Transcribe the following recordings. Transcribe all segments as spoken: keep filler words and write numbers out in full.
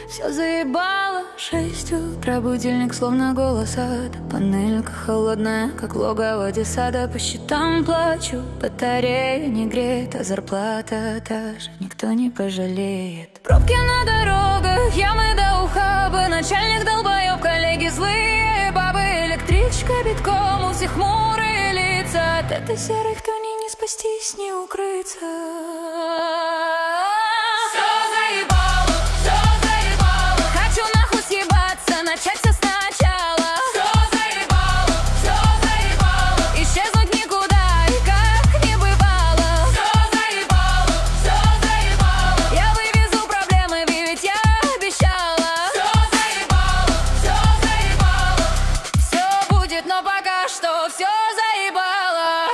Все заебало, шесть утра, будильник словно голос ада. Панелька холодная, как логово детсада. По счетам плачу, батарея не греет, а зарплата та же, никто не пожалеет. Пробки на дорогах, ямы до ухаба. Начальник долбоеб, коллеги злые бабы. Электричка битком, у всех хмурые лица. От этой серой хтони не спастись, не укрыться. Начать все сначала. Все заебало, все заебало. Исчезнуть никуда и как не бывало. Все заебало, все заебало. Я вывезу проблемы, ведь я обещала. Все заебало, все заебало. Все будет, но пока что все заебало.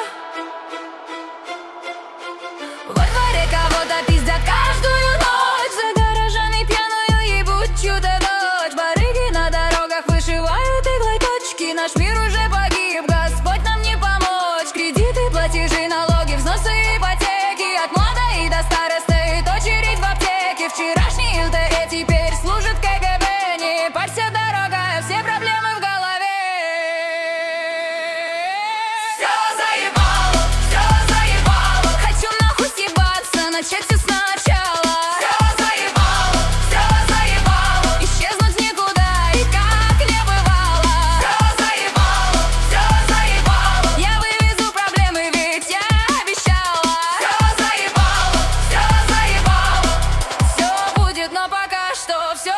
Во дворе кого-то пиздят каждую ночь. За гаражами пьяную ебут чью-то дочь. Барыги на дорогах вышивают иглой точки. Наш мир уже погиб, Господь нам не помочь. Кредиты, платежи, налоги, взносы, ипотеки. От млада и до старосты очередь в аптеке. Вчерашний ЛТЭ теперь служит КГБ. Не парься, дорогая, все проблемы в голове. Все заебало, все заебало. Хочу нахуй съебаться, начать все сначала. Все заебало, все заебало. Исчезнуть никуда и как не бывало. Все заебало, все заебало. Я вывезу проблемы, ведь я обещала. Все заебало, все заебало. Все будет, но пока что все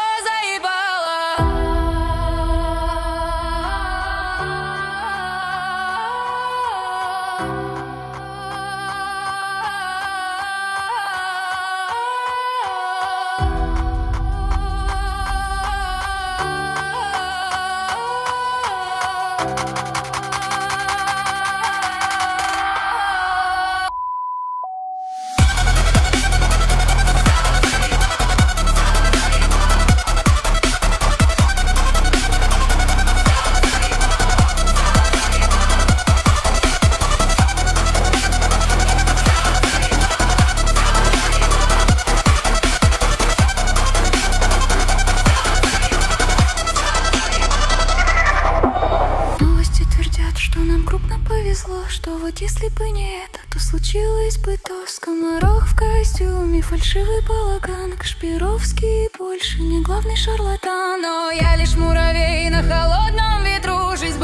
повезло, что вот если бы не это, то случилось бы то. Скоморох в костюме, фальшивый балаган, Кашпировский больше не главный шарлатан. Но я лишь муравей на холодном ветру. Жизнь